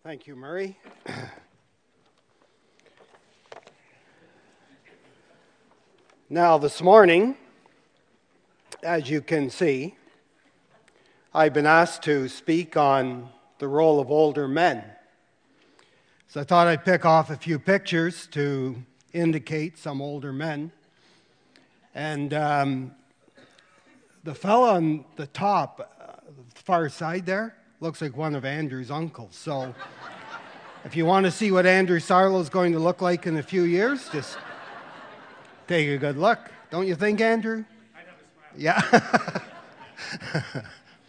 Thank you, Murray. Now, this morning, as you can see, I've been asked to speak on the role of older men. So I thought I'd pick off a few pictures to indicate some older men. And the fellow on the top, the far side there, looks like one of Andrew's uncles. So if you want to see what Andrew Sarlo is going to look like in a few years, just take a good look. Don't you think, Andrew? I'd have a smile. Yeah.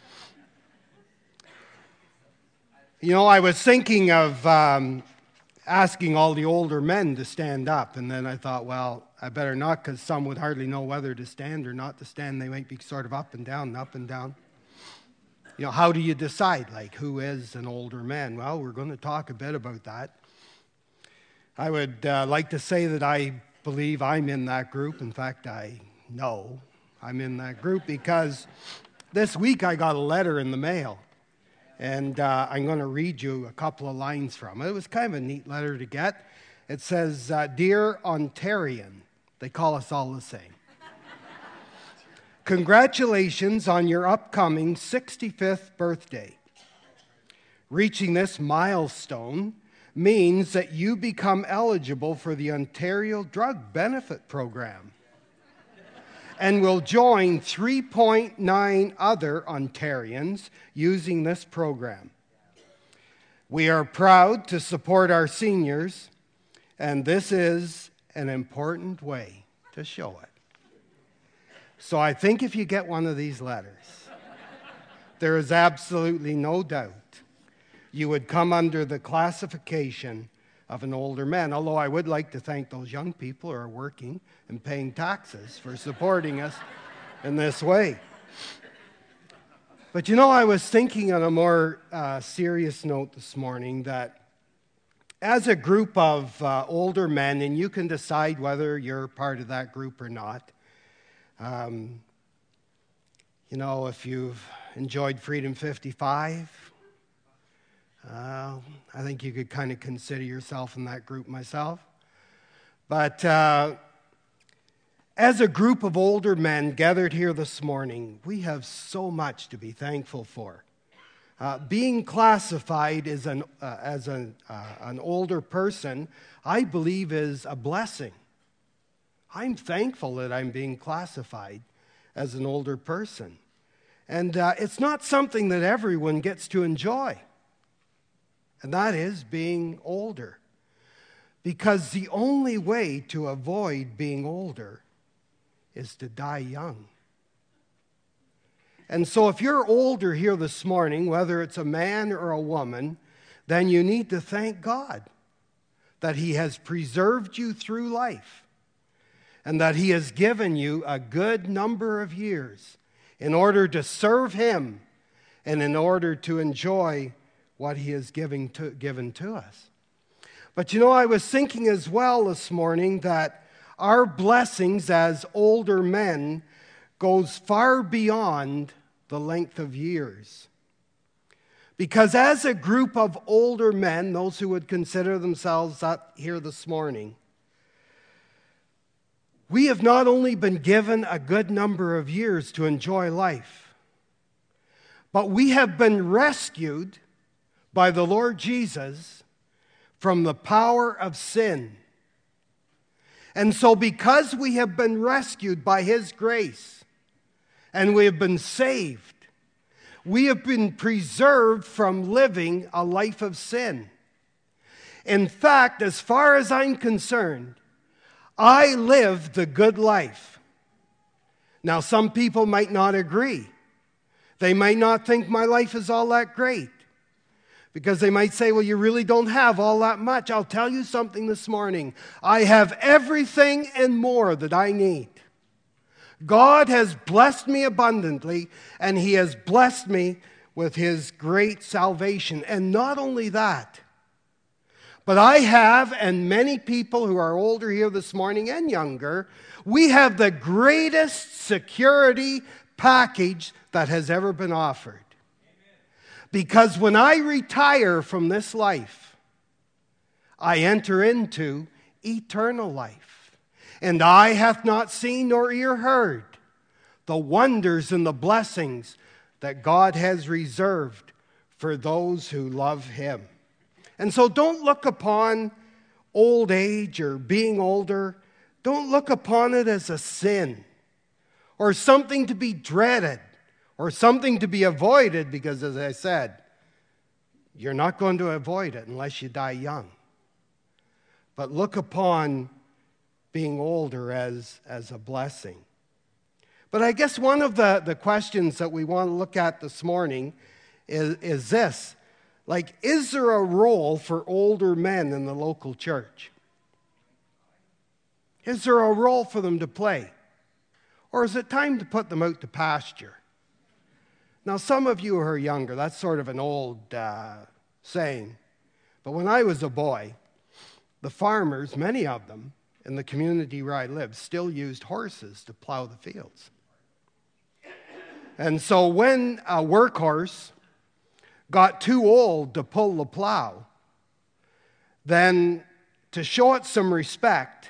You know, I was thinking of asking all the older men to stand up, and then I thought, well, I better not, because some would hardly know whether to stand or not to stand. They might be sort of up and down and up and down. You know, how do you decide, like, who is an older man? Well, we're going to talk a bit about that. I would like to say that I believe I'm in that group. In fact, I know I'm in that group because this week I got a letter in the mail, and I'm going to read you a couple of lines from it. It was kind of a neat letter to get. It says, "Dear Ontarian," they call us all the same. "Congratulations on your upcoming 65th birthday. Reaching this milestone means that you become eligible for the Ontario Drug Benefit Program and will join 3.9 other Ontarians using this program. We are proud to support our seniors, and this is an important way to show it." So I think if you get one of these letters, there is absolutely no doubt you would come under the classification of an older man, although I would like to thank those young people who are working and paying taxes for supporting us in this way. But you know, I was thinking on a more serious note this morning that as a group of older men, and you can decide whether you're part of that group or not, you know, if you've enjoyed Freedom 55, I think you could kind of consider yourself in that group myself. But as a group of older men gathered here this morning, we have so much to be thankful for. Being classified as an older person, I believe, is a blessing. I'm thankful that I'm being classified as an older person. And it's not something that everyone gets to enjoy. And that is being older. Because the only way to avoid being older is to die young. And so if you're older here this morning, whether it's a man or a woman, then you need to thank God that He has preserved you through life, and that He has given you a good number of years in order to serve Him and in order to enjoy what He has given to us. But you know, I was thinking as well this morning that our blessings as older men goes far beyond the length of years. Because as a group of older men, those who would consider themselves up here this morning, we have not only been given a good number of years to enjoy life, but we have been rescued by the Lord Jesus from the power of sin. And so because we have been rescued by His grace and we have been saved, we have been preserved from living a life of sin. In fact, as far as I'm concerned, I live the good life. Now, some people might not agree. They might not think my life is all that great, because they might say, well, you really don't have all that much. I'll tell you something this morning. I have everything and more that I need. God has blessed me abundantly, and He has blessed me with His great salvation. And not only that, but I have, and many people who are older here this morning and younger, we have the greatest security package that has ever been offered. Because when I retire from this life, I enter into eternal life. And eye hath not seen nor ear heard the wonders and the blessings that God has reserved for those who love him. And so don't look upon old age or being older, don't look upon it as a sin or something to be dreaded or something to be avoided, because as I said, you're not going to avoid it unless you die young. But look upon being older as a blessing. But I guess one of the questions that we want to look at this morning is this. Like, is there a role for older men in the local church? Is there a role for them to play? Or is it time to put them out to pasture? Now, some of you who are younger, that's sort of an old saying. But when I was a boy, the farmers, many of them, in the community where I lived, still used horses to plow the fields. And so when a workhorse got too old to pull the plow, then to show it some respect,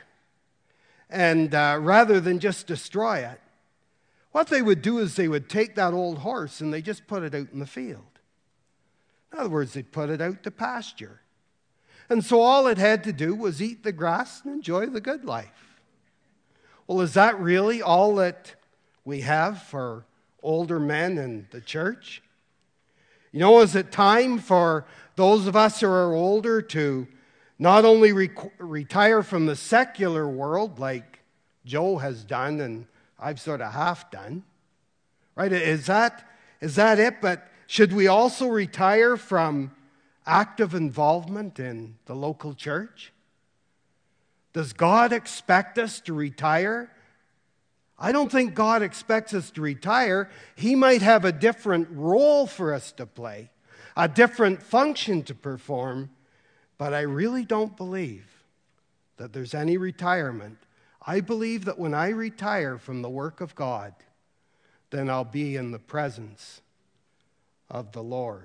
and rather than just destroy it, what they would do is they would take that old horse and they just put it out in the field. In other words, they'd put it out to pasture. And so all it had to do was eat the grass and enjoy the good life. Well, is that really all that we have for older men in the church? You know, is it time for those of us who are older to not only retire from the secular world like Joe has done and I've sort of half done, right? Is that it? But should we also retire from active involvement in the local church? Does God expect us to retire? I don't think God expects us to retire. He might have a different role for us to play, a different function to perform, but I really don't believe that there's any retirement. I believe that when I retire from the work of God, then I'll be in the presence of the Lord.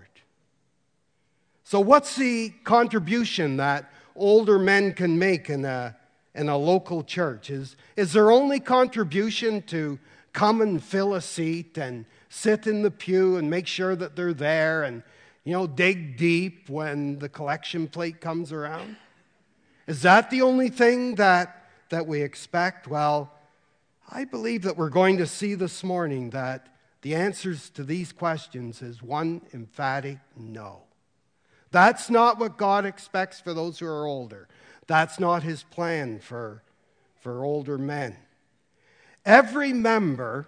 So what's the contribution that older men can make in a local church? Is their only contribution to come and fill a seat and sit in the pew and make sure that they're there and, dig deep when the collection plate comes around? Is that the only thing that we expect? Well, I believe that we're going to see this morning that the answers to these questions is one emphatic no. That's not what God expects for those who are older. That's not his plan for older men. Every member,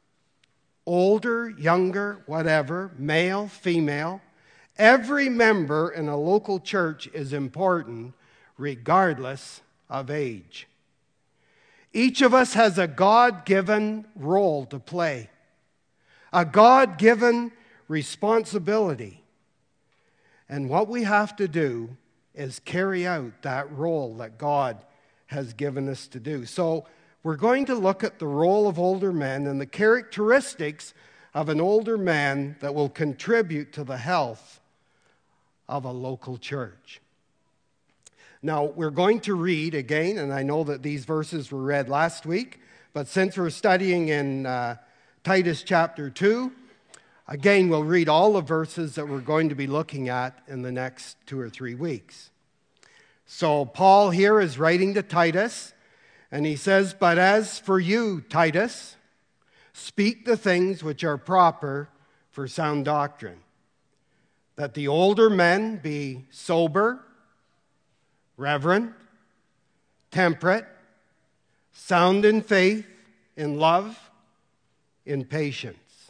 older, younger, whatever, male, female, every member in a local church is important regardless of age. Each of us has a God-given role to play, a God-given responsibility. And what we have to do is carry out that role that God has given us to do. So we're going to look at the role of older men and the characteristics of an older man that will contribute to the health of a local church. Now, we're going to read again, and I know that these verses were read last week, but since we're studying in Titus chapter 2, again, we'll read all the verses that we're going to be looking at in the next 2 or 3 weeks. So Paul here is writing to Titus, and he says, "But as for you, Titus, speak the things which are proper for sound doctrine, that the older men be sober, reverent, temperate, sound in faith, in love, in patience.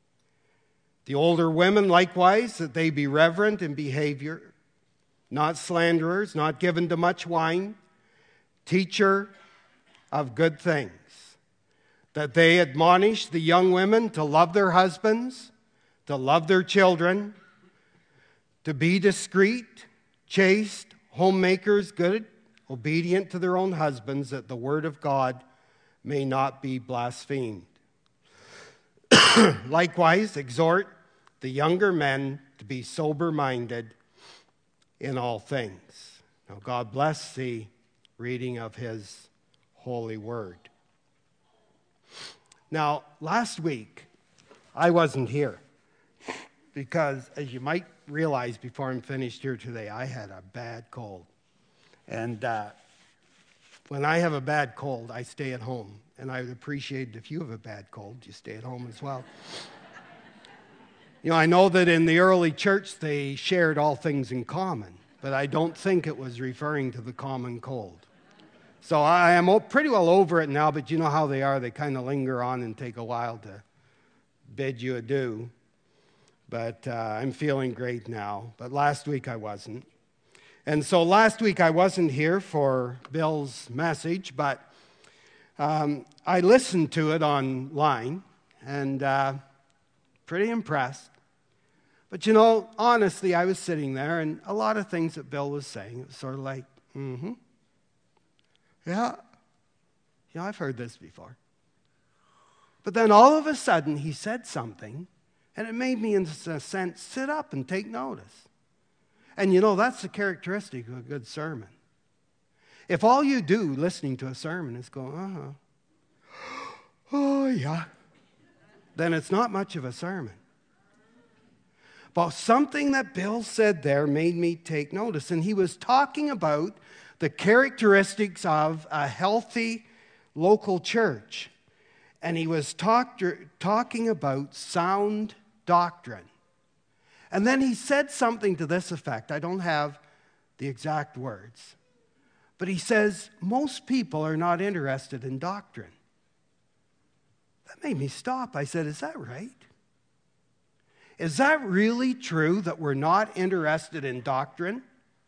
The older women likewise, that they be reverent in behavior, not slanderers, not given to much wine, teacher of good things, that they admonish the young women to love their husbands, to love their children, to be discreet, chaste, homemakers, good, obedient to their own husbands, that the word of God may not be blasphemed. Likewise, exhort the younger men to be sober-minded in all things. Now, God bless the reading of his holy word. Now, last week, I wasn't here because, as you might realize before I'm finished here today, I had a bad cold. And when I have a bad cold, I stay at home. And I would appreciate it if you have a bad cold, you stay at home as well. You know, I know that in the early church they shared all things in common, but I don't think it was referring to the common cold. So I am pretty well over it now, but you know how they are. They kind of linger on and take a while to bid you adieu. But I'm feeling great now. But last week I wasn't. And so last week I wasn't here for Bill's message, but I listened to it online and pretty impressed. But you know, honestly, I was sitting there and a lot of things that Bill was saying, it was sort of like, yeah, I've heard this before. But then all of a sudden he said something and it made me, in a sense, sit up and take notice. And you know, that's the characteristic of a good sermon. If all you do listening to a sermon is go, oh yeah, then it's not much of a sermon. But something that Bill said there made me take notice. And he was talking about the characteristics of a healthy local church. And he was talking about sound doctrine. And then he said something to this effect. I don't have the exact words. But he says, most people are not interested in doctrine. That made me stop. I said, is that right? Is that really true that we're not interested in doctrine?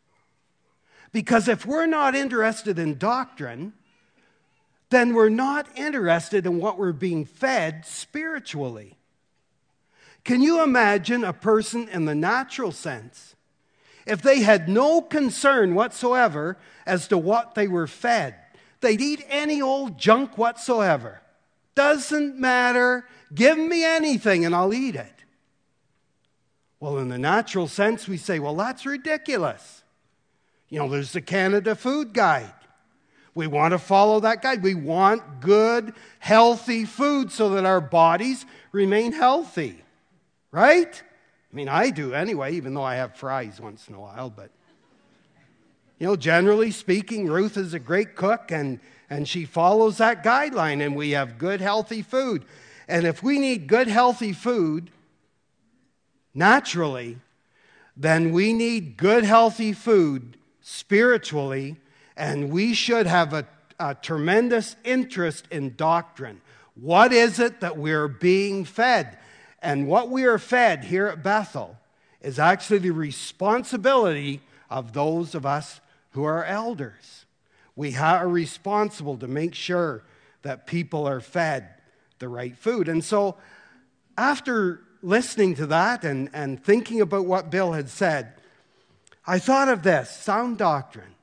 Because if we're not interested in doctrine, then we're not interested in what we're being fed spiritually. Can you imagine a person in the natural sense, if they had no concern whatsoever as to what they were fed? They'd eat any old junk whatsoever. Doesn't matter. Give me anything and I'll eat it. Well, in the natural sense, we say, well, that's ridiculous. You know, there's the Canada Food Guide. We want to follow that guide. We want good, healthy food so that our bodies remain healthy. Right? I mean, I do anyway, even though I have fries once in a while. But, you know, generally speaking, Ruth is a great cook, and she follows that guideline, and we have good, healthy food. And if we need good, healthy food, naturally, then we need good, healthy food spiritually, and we should have a tremendous interest in doctrine. What is it that we're being fed? And what we are fed here at Bethel is actually the responsibility of those of us who are elders. We are responsible to make sure that people are fed the right food. And so after listening to that and thinking about what Bill had said, I thought of this, sound doctrine.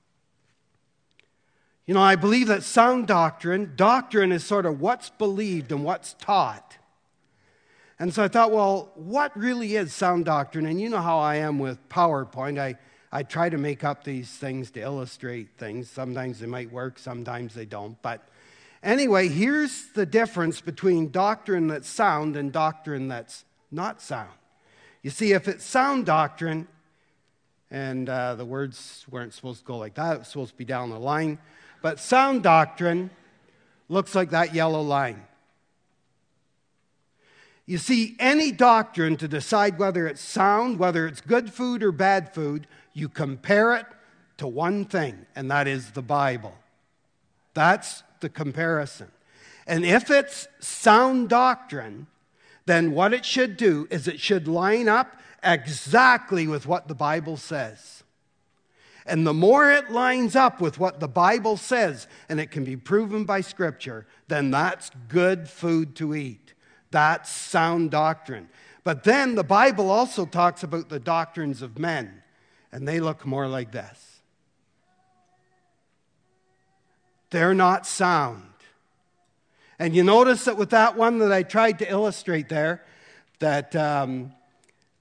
You know, I believe that sound doctrine is sort of what's believed and what's taught. And so I thought, well, what really is sound doctrine? And you know how I am with PowerPoint. I try to make up these things to illustrate things. Sometimes they might work, sometimes they don't. But anyway, here's the difference between doctrine that's sound and doctrine that's not sound. You see, if it's sound doctrine, and the words weren't supposed to go like that, it was supposed to be down the line, but sound doctrine looks like that yellow line. You see, any doctrine, to decide whether it's sound, whether it's good food or bad food, you compare it to one thing, and that is the Bible. That's the comparison. And if it's sound doctrine, then what it should do is it should line up exactly with what the Bible says. And the more it lines up with what the Bible says, and it can be proven by Scripture, then that's good food to eat. That's sound doctrine. But then the Bible also talks about the doctrines of men, and they look more like this. They're not sound. And you notice that with that one that I tried to illustrate there, that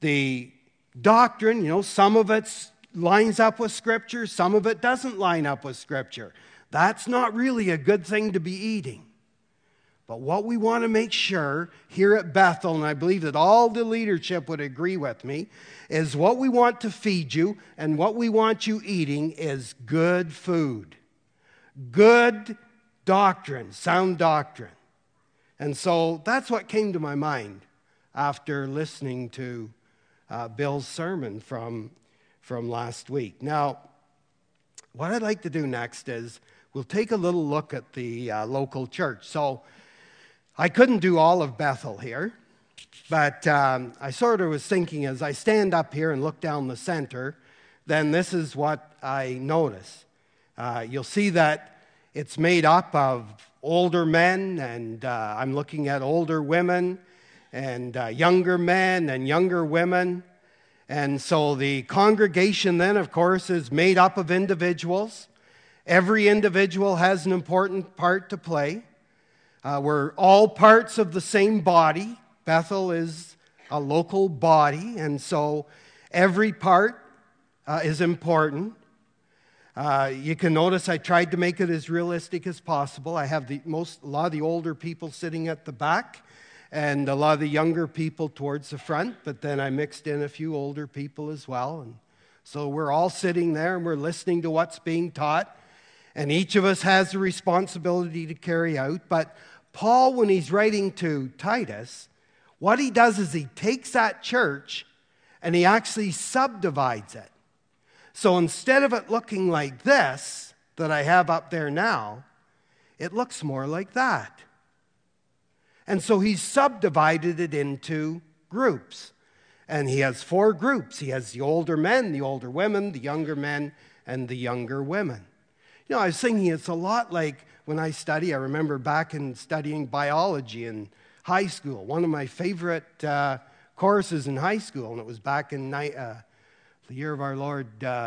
the doctrine, some of it lines up with Scripture, some of it doesn't line up with Scripture. That's not really a good thing to be eating. But what we want to make sure here at Bethel, and I believe that all the leadership would agree with me, is what we want to feed you and what we want you eating is good food. Good doctrine, sound doctrine. And so that's what came to my mind after listening to Bill's sermon from last week. Now, what I'd like to do next is we'll take a little look at the local church. So I couldn't do all of Bethel here, but I sort of was thinking as I stand up here and look down the center, then this is what I notice. You'll see that it's made up of older men, and I'm looking at older women, and younger men and younger women. And so the congregation then, of course, is made up of individuals. Every individual has an important part to play. We're all parts of the same body. Bethel is a local body, and so every part is important. You can notice I tried to make it as realistic as possible. I have a lot of the older people sitting at the back and a lot of the younger people towards the front, but then I mixed in a few older people as well. And so we're all sitting there and we're listening to what's being taught, and each of us has a responsibility to carry out. But Paul, when he's writing to Titus, what he does is he takes that church and he actually subdivides it. So instead of it looking like this that I have up there now, it looks more like that. And so he's subdivided it into groups. And he has 4 groups. He has the older men, the older women, the younger men, and the younger women. I was thinking it's a lot like when I study. I remember back in studying biology in high school. One of my favorite courses in high school, and it was back in the year of our Lord,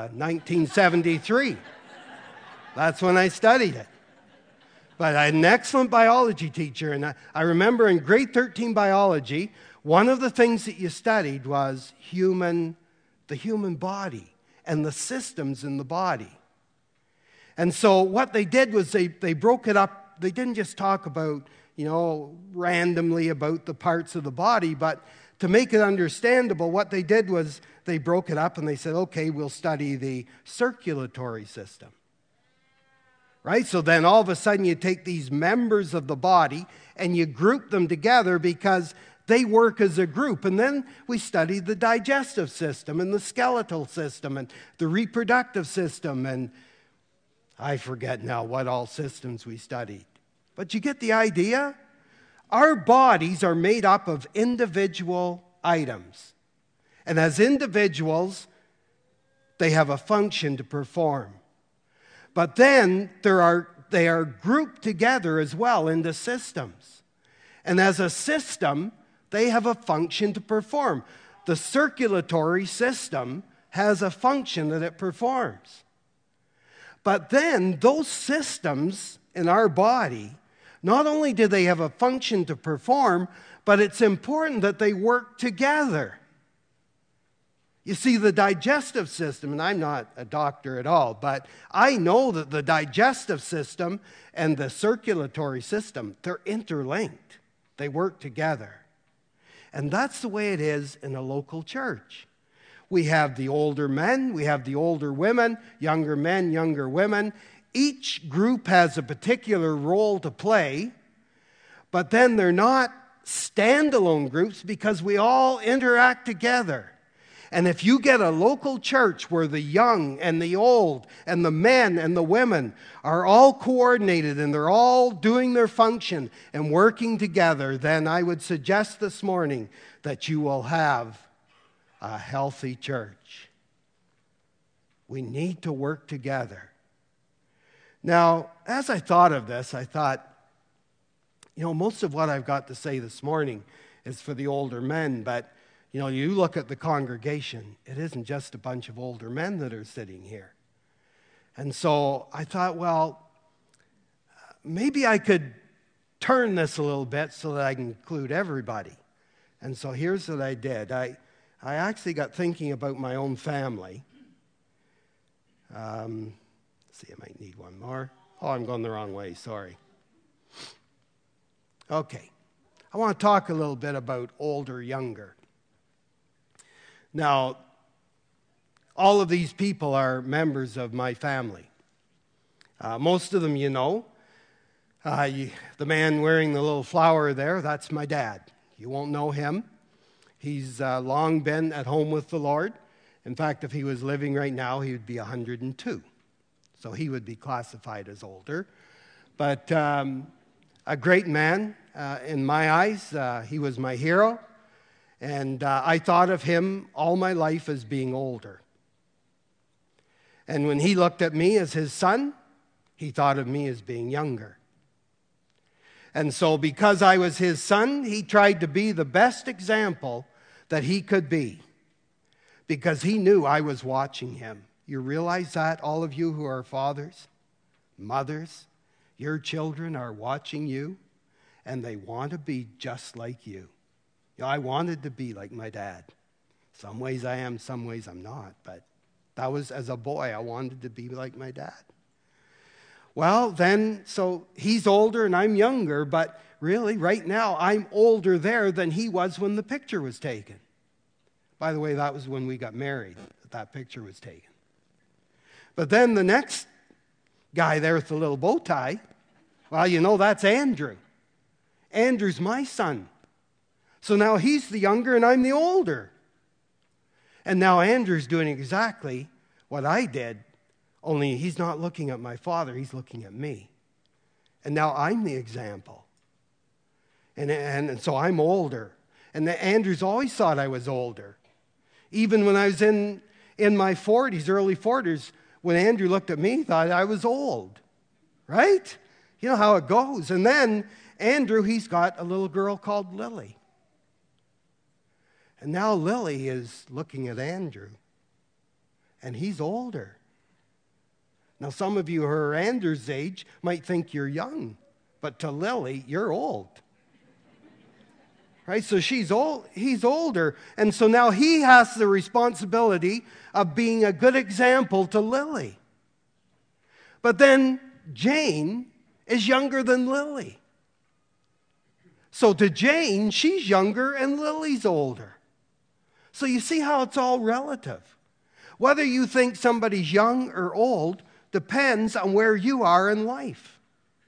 1973. That's when I studied it. But I had an excellent biology teacher, and I remember in grade 13 biology, one of the things that you studied was the human body and the systems in the body. And so what they did was they broke it up. They didn't just talk about, randomly about the parts of the body, but to make it understandable, what they did was they broke it up and they said, okay, we'll study the circulatory system. Right? So then all of a sudden you take these members of the body and you group them together because they work as a group. And then we study the digestive system and the skeletal system and the reproductive system, and I forget now what all systems we studied. But you get the idea? Our bodies are made up of individual items. And as individuals, they have a function to perform. But then they are grouped together as well into systems. And as a system, they have a function to perform. The circulatory system has a function that it performs. But then those systems in our body, not only do they have a function to perform, but it's important that they work together. You see, the digestive system, and I'm not a doctor at all, but I know that the digestive system and the circulatory system, they're interlinked. They work together. And that's the way it is in a local church. We have the older men, we have the older women, younger men, younger women. Each group has a particular role to play, but then they're not standalone groups because we all interact together. And if you get a local church where the young and the old and the men and the women are all coordinated and they're all doing their function and working together, then I would suggest this morning that you will have a healthy church. We need to work together. Now, as I thought of this, I thought, most of what I've got to say this morning is for the older men, but you look at the congregation, it isn't just a bunch of older men that are sitting here. And so I thought, well, maybe I could turn this a little bit so that I can include everybody. And so here's what I did. I actually got thinking about my own family. Let's see, I might need one more. Oh, I'm going the wrong way, sorry. Okay. I want to talk a little bit about older, younger. Now, all of these people are members of my family. Most of them you know. The man wearing the little flower there, that's my dad. You won't know him. He's long been at home with the Lord. In fact, if he was living right now, he would be 102. So he would be classified as older. But a great man in my eyes. He was my hero. And I thought of him all my life as being older. And when he looked at me as his son, he thought of me as being younger. And so because I was his son, he tried to be the best example that he could be, because he knew I was watching him. You realize that, all of you who are fathers, mothers, your children are watching you, and they want to be just like you. You know, I wanted to be like my dad. Some ways I am, some ways I'm not, but that was, as a boy, I wanted to be like my dad. Well, then, so he's older and I'm younger, but really, right now, I'm older there than he was when the picture was taken. By the way, that was when we got married, that picture was taken. But then the next guy there with the little bow tie, well, you know, that's Andrew. Andrew's my son. So now he's the younger and I'm the older. And now Andrew's doing exactly what I did, only he's not looking at my father, he's looking at me. And now I'm the example. And so I'm older. And Andrew's always thought I was older. Even when I was in my 40s, early 40s, when Andrew looked at me, he thought I was old. Right? You know how it goes. And then Andrew, he's got a little girl called Lily. And now Lily is looking at Andrew. And he's older. Now, some of you who are Andrew's age might think you're young. But to Lily, you're old. Right? So she's old, he's older. And so now he has the responsibility of being a good example to Lily. But then Jane is younger than Lily. So to Jane, she's younger and Lily's older. So you see how it's all relative. Whether you think somebody's young or old depends on where you are in life.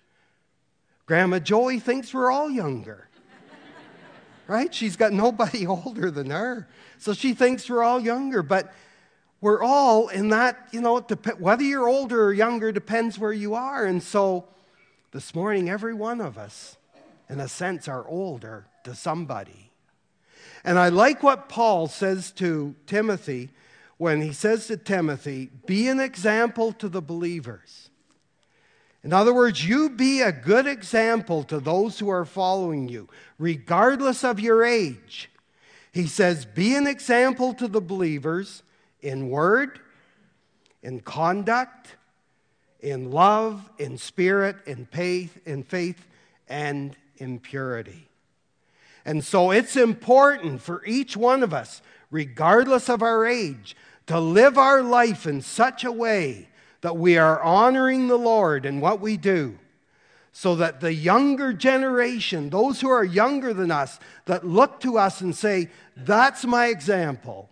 Grandma Joey thinks we're all younger. Right? She's got nobody older than her. So she thinks we're all younger. But we're all in that, you know, whether you're older or younger depends where you are. And so this morning, every one of us, in a sense, are older to somebody. And I like what Paul says to Timothy when he says to Timothy, be an example to the believers. In other words, you be a good example to those who are following you, regardless of your age. He says, be an example to the believers in word, in conduct, in love, in spirit, in faith, and in purity. And so it's important for each one of us, regardless of our age, to live our life in such a way that we are honoring the Lord in what we do, so that the younger generation, those who are younger than us, that look to us and say, that's my example,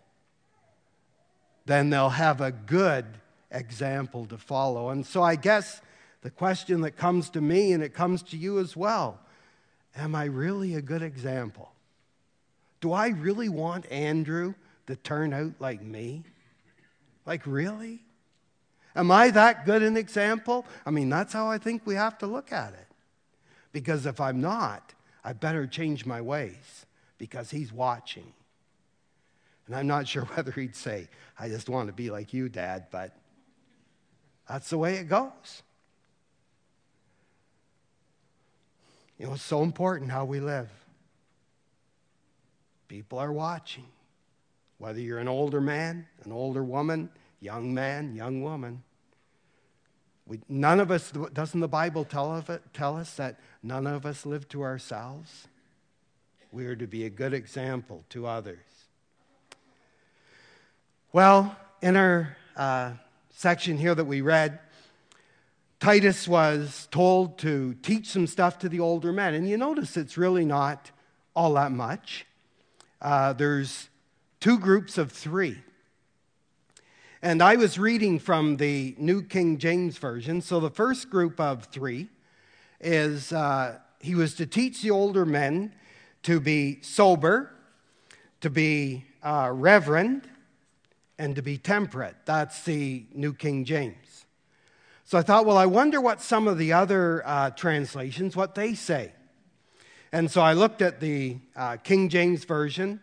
then they'll have a good example to follow. And so I guess the question that comes to me, and it comes to you as well, am I really a good example? Do I really want Andrew to turn out like me? Like, really? Am I that good an example? I mean, that's how I think we have to look at it. Because if I'm not, I better change my ways, because he's watching. And I'm not sure whether he'd say, I just want to be like you, Dad, but that's the way it goes. You know, it's so important how we live. People are watching. Whether you're an older man, an older woman, young woman. None of us, doesn't the Bible tell us that none of us live to ourselves? We are to be a good example to others. Well, in our section here that we read, Titus was told to teach some stuff to the older men. And you notice it's really not all that much. There's two groups of three. And I was reading from the New King James Version. So the first group of three is he was to teach the older men to be sober, to be reverend, and to be temperate. That's the New King James. So I thought, well, I wonder what some of the other translations, what they say. And so I looked at the King James Version,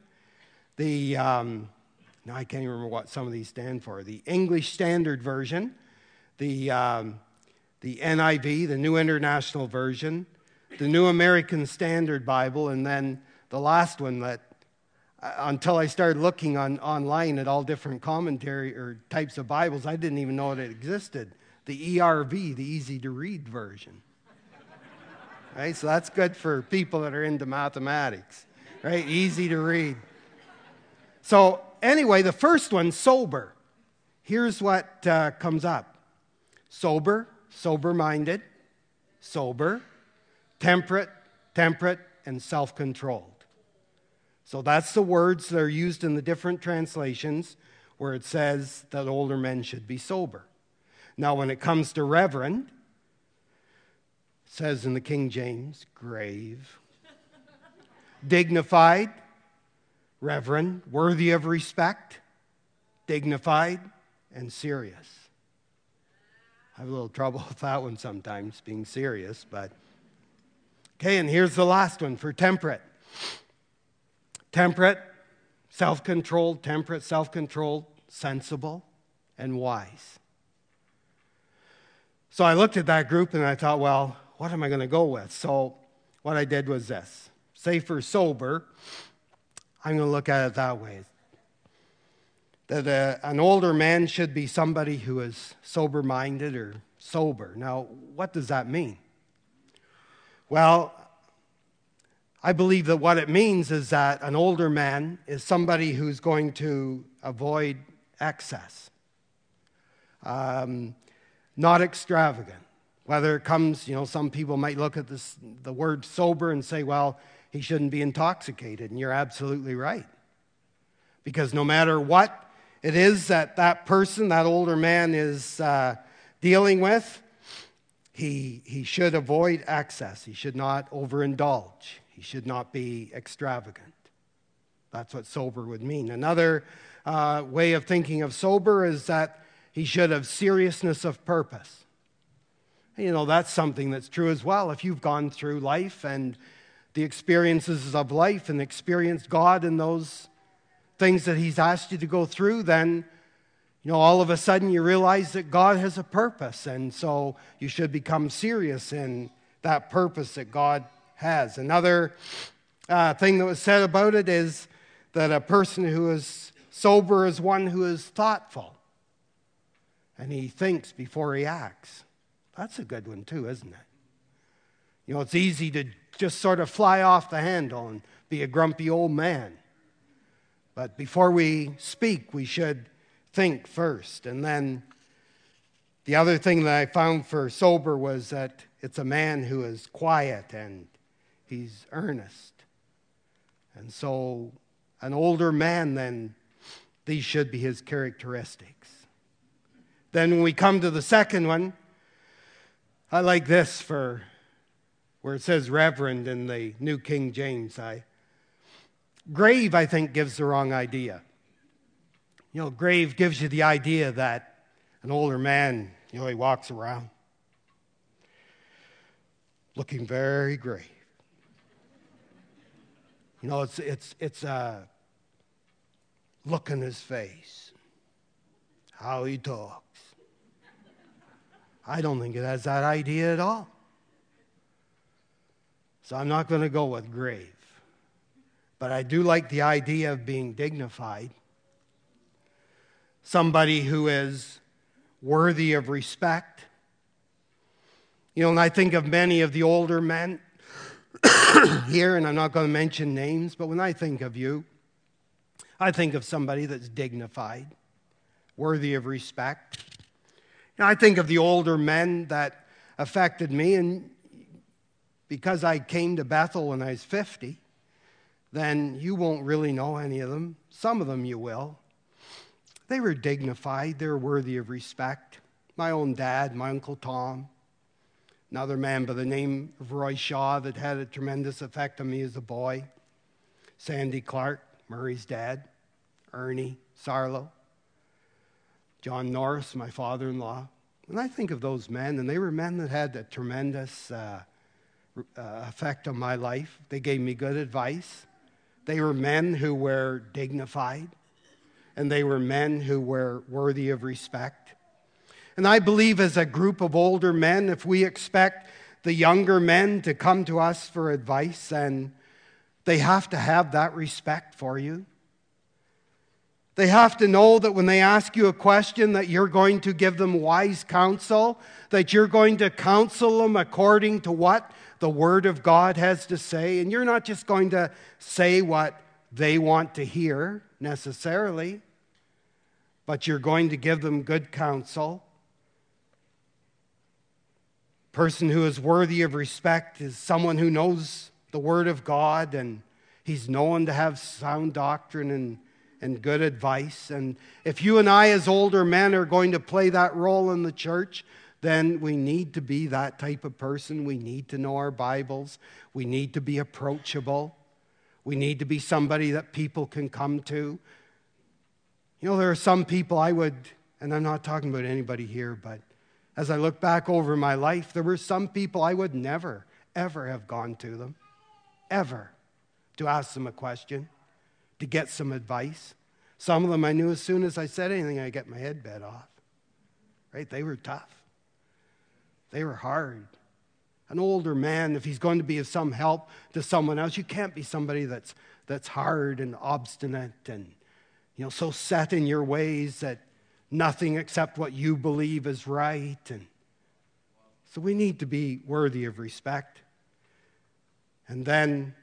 now I can't even remember what some of these stand for, the English Standard Version, the NIV, the New International Version, the New American Standard Bible, and then the last one that, until I started looking online at all different commentary or types of Bibles, I didn't even know it existed. The ERV, the Easy to Read version. Right? So that's good for people that are into mathematics. Right? Easy to read. So anyway, the first one, sober. Here's what comes up. Sober, sober-minded, sober, temperate, and self-controlled. So that's the words that are used in the different translations where it says that older men should be sober. Now, when it comes to reverend, it says in the King James, grave, dignified, reverend, worthy of respect, dignified, and serious. I have a little trouble with that one sometimes, being serious, but okay, and here's the last one for temperate. Temperate, self-controlled, sensible, and wise. So I looked at that group and I thought, well, what am I going to go with? So what I did was this. Say for sober, I'm going to look at it that way. That an older man should be somebody who is sober-minded or sober. Now, what does that mean? Well, I believe that what it means is that an older man is somebody who's going to avoid excess. Not extravagant. Whether it comes, some people might look at the word sober and say, well, he shouldn't be intoxicated. And you're absolutely right. Because no matter what it is that person, that older man is dealing with, he should avoid excess. He should not overindulge. He should not be extravagant. That's what sober would mean. Another way of thinking of sober is that he should have seriousness of purpose. That's something that's true as well. If you've gone through life and the experiences of life and experienced God in those things that he's asked you to go through, then, all of a sudden you realize that God has a purpose. And so you should become serious in that purpose that God has. Another thing that was said about it is that a person who is sober is one who is thoughtful. And he thinks before he acts. That's a good one too, isn't it? It's easy to just sort of fly off the handle and be a grumpy old man. But before we speak, we should think first. And then the other thing that I found for sober was that it's a man who is quiet and he's earnest. And so an older man, then, these should be his characteristics. Then when we come to the second one, I like this for where it says reverend in the New King James. Grave, I think, gives the wrong idea. Grave gives you the idea that an older man, he walks around looking very grave. It's a look in his face, how he talks. I don't think it has that idea at all. So I'm not going to go with grave. But I do like the idea of being dignified. Somebody who is worthy of respect. And I think of many of the older men here, and I'm not going to mention names, but when I think of you, I think of somebody that's dignified. worthy of respect. I think of the older men that affected me, and because I came to Bethel when I was 50, then you won't really know any of them. Some of them you will. They were dignified. They were worthy of respect. My own dad, my Uncle Tom, another man by the name of Roy Shaw that had a tremendous effect on me as a boy, Sandy Clark, Murray's dad, Ernie Sarlo, John Norris, my father-in-law. And I think of those men, and they were men that had a tremendous effect on my life. They gave me good advice. They were men who were dignified, and they were men who were worthy of respect. And I believe as a group of older men, if we expect the younger men to come to us for advice, then they have to have that respect for you. They have to know that when they ask you a question that you're going to give them wise counsel, that you're going to counsel them according to what the Word of God has to say. And you're not just going to say what they want to hear necessarily, but you're going to give them good counsel. A person who is worthy of respect is someone who knows the Word of God, and he's known to have sound doctrine and good advice. And if you and I as older men are going to play that role in the church, then we need to be that type of person. We need to know our Bibles. We need to be approachable. We need to be somebody that people can come to. There are some people I would, and I'm not talking about anybody here, but as I look back over my life, there were some people I would never, ever have gone to them, ever, to ask them a question, to get some advice. Some of them I knew as soon as I said anything, I'd get my head bit off. Right? They were tough. They were hard. An older man, if he's going to be of some help to someone else, you can't be somebody that's hard and obstinate and so set in your ways that nothing except what you believe is right. And so we need to be worthy of respect. And then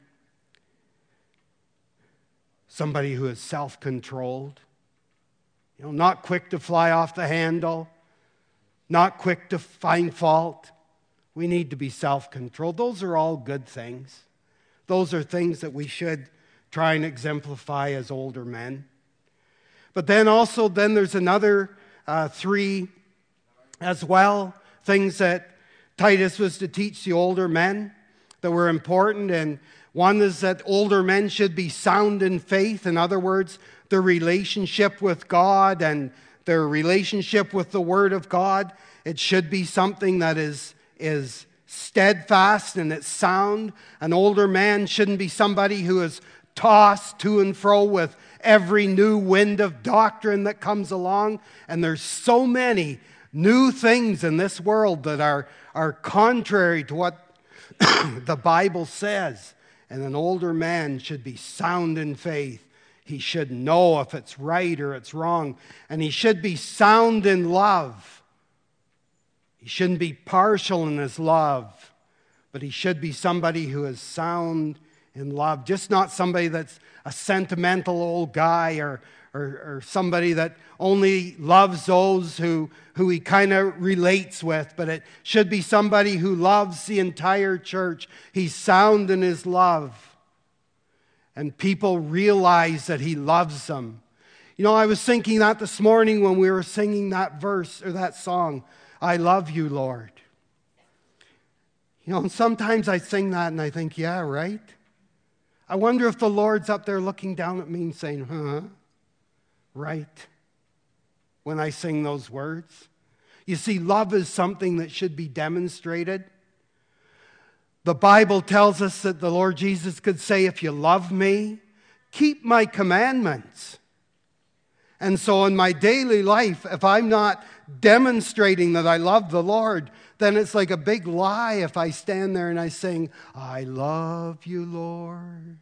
somebody who is self-controlled, not quick to fly off the handle, not quick to find fault. We need to be self-controlled. Those are all good things. Those are things that we should try and exemplify as older men. But then there's another three as well, things that Titus was to teach the older men that were important. And one is that older men should be sound in faith. In other words, their relationship with God and their relationship with the Word of God, it should be something that is steadfast and it's sound. An older man shouldn't be somebody who is tossed to and fro with every new wind of doctrine that comes along. And there's so many new things in this world that are contrary to what the Bible says. And an older man should be sound in faith. He should know if it's right or it's wrong. And he should be sound in love. He shouldn't be partial in his love, but he should be somebody who is sound in love. Just not somebody that's a sentimental old guy or somebody that only loves those who he kind of relates with, but it should be somebody who loves the entire church. He's sound in his love, and people realize that he loves them. I was thinking that this morning when we were singing that verse or that song, I love you, Lord. And sometimes I sing that and I think, yeah, right? I wonder if the Lord's up there looking down at me and saying, right, when I sing those words. You see, love is something that should be demonstrated. The Bible tells us that the Lord Jesus could say, if you love me, keep my commandments. And so in my daily life, if I'm not demonstrating that I love the Lord, then it's like a big lie if I stand there and I sing, I love you, Lord.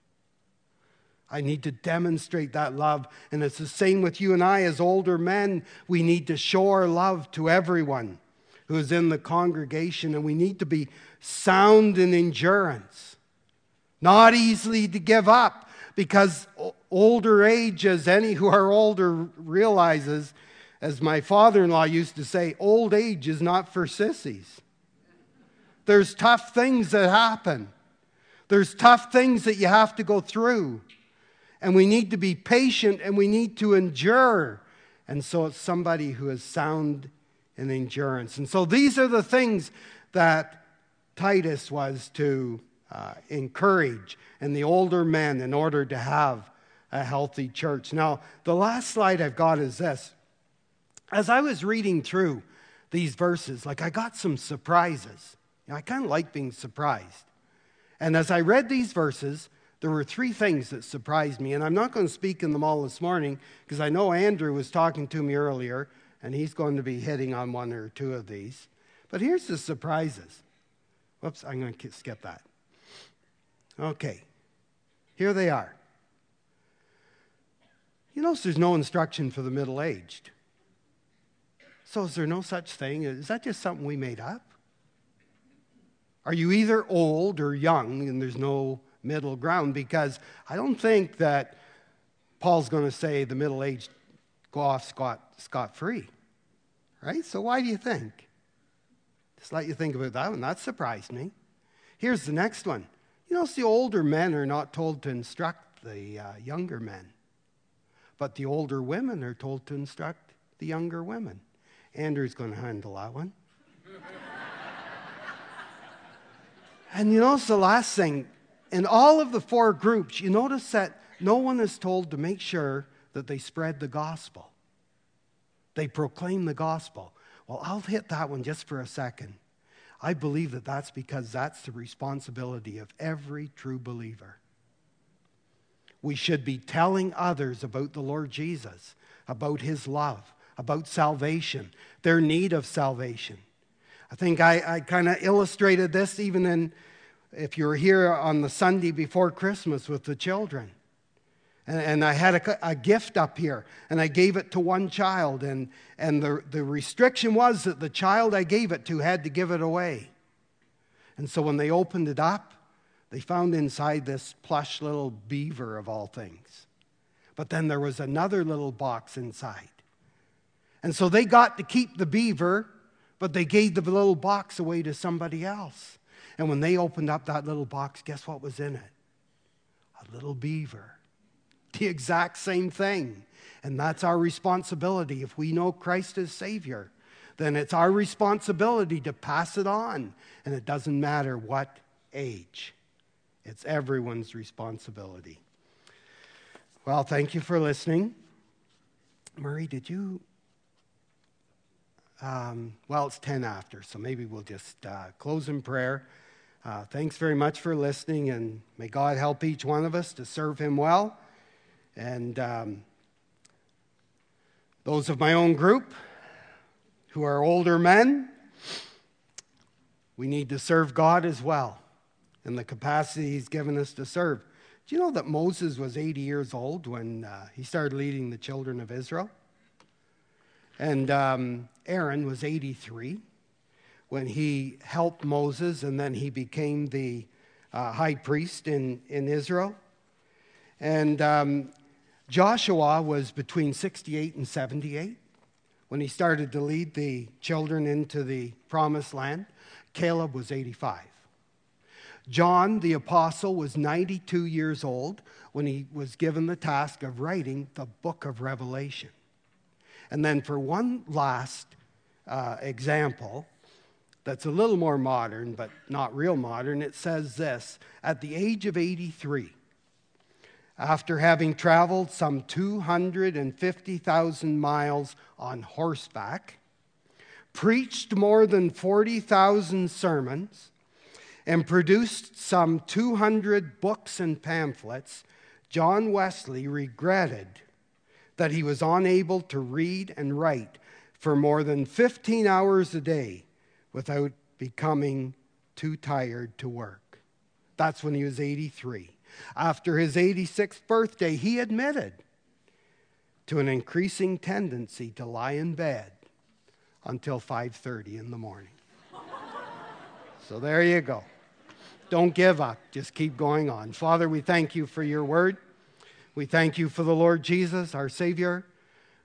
I need to demonstrate that love. And it's the same with you and I as older men. We need to show our love to everyone who is in the congregation. And we need to be sound in endurance, not easily to give up. Because older age, as any who are older realizes, As my father-in-law used to say, old age is not for sissies. There's tough things that happen. There's tough things that you have to go through. And we need to be patient and we need to endure. And so it's somebody who is sound in endurance. And so these are the things that Titus was to encourage in the older men in order to have a healthy church. Now, the last slide I've got is this. As I was reading through these verses, I got some surprises. I kind of like being surprised. And as I read these verses, there were three things that surprised me. And I'm not going to speak in them all this morning because I know Andrew was talking to me earlier, and he's going to be hitting on one or two of these. But here's the surprises. Whoops, I'm going to skip that. Okay, here they are. You notice there's no instruction for the middle-aged. So is there no such thing? Is that just something we made up? Are you either old or young and there's no middle ground? Because I don't think that Paul's going to say the middle-aged go off scot-free. Right? So why do you think? Just let you think about that one. That surprised me. Here's the next one. You know, the older men are not told to instruct the younger men. But the older women are told to instruct the younger women. Andrew's going to handle that one. And you notice the last thing. In all of the four groups, you notice that no one is told to make sure that they spread the gospel. They proclaim the gospel. Well, I'll hit that one just for a second. I believe that that's because that's the responsibility of every true believer. We should be telling others about the Lord Jesus, about his love, about salvation, their need of salvation. I think I kind of illustrated this even in, if you were here on the Sunday before Christmas with the children. And I had a gift up here, and I gave it to one child, and the restriction was that the child I gave it to had to give it away. And so when they opened it up, they found inside this plush little beaver of all things. But then there was another little box inside. And so they got to keep the beaver, but they gave the little box away to somebody else. And when they opened up that little box, guess what was in it? A little beaver. The exact same thing. And that's our responsibility. If we know Christ as Savior, then it's our responsibility to pass it on. And it doesn't matter what age. It's everyone's responsibility. Well, thank you for listening. Murray, did you? Well, it's 10 after, so maybe we'll just close in prayer. Thanks very much for listening, and may God help each one of us to serve him well. And those of my own group who are older men, we need to serve God as well in the capacity he's given us to serve. Do you know that Moses was 80 years old when he started leading the children of Israel? And Aaron was 83 when he helped Moses, and then he became the high priest in Israel. And Joshua was between 68 and 78 when he started to lead the children into the promised land. Caleb was 85. John, the apostle, was 92 years old when he was given the task of writing the book of Revelation. And then for one last example that's a little more modern, but not real modern, it says this: at the age of 83, after having traveled some 250,000 miles on horseback, preached more than 40,000 sermons, and produced some 200 books and pamphlets, John Wesley regretted that he was unable to read and write for more than 15 hours a day without becoming too tired to work. That's when he was 83. After his 86th birthday, he admitted to an increasing tendency to lie in bed until 5:30 in the morning. So there you go. Don't give up. Just keep going on. Father, we thank you for your word. We thank you for the Lord Jesus, our Savior,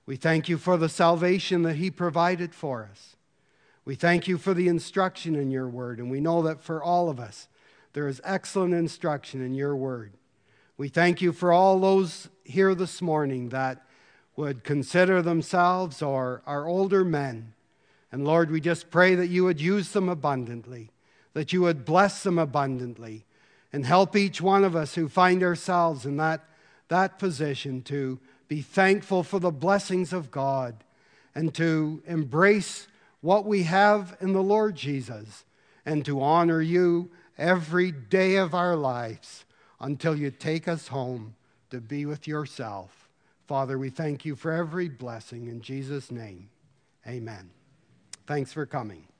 We thank you for the salvation that he provided for us. We thank you for the instruction in your word, and we know that for all of us, there is excellent instruction in your word. We thank you for all those here this morning that would consider themselves or are older men. And Lord, we just pray that you would use them abundantly, that you would bless them abundantly, and help each one of us who find ourselves in that position to be thankful for the blessings of God and to embrace what we have in the Lord Jesus and to honor you every day of our lives until you take us home to be with yourself. Father, we thank you for every blessing in Jesus' name. Amen. Thanks for coming.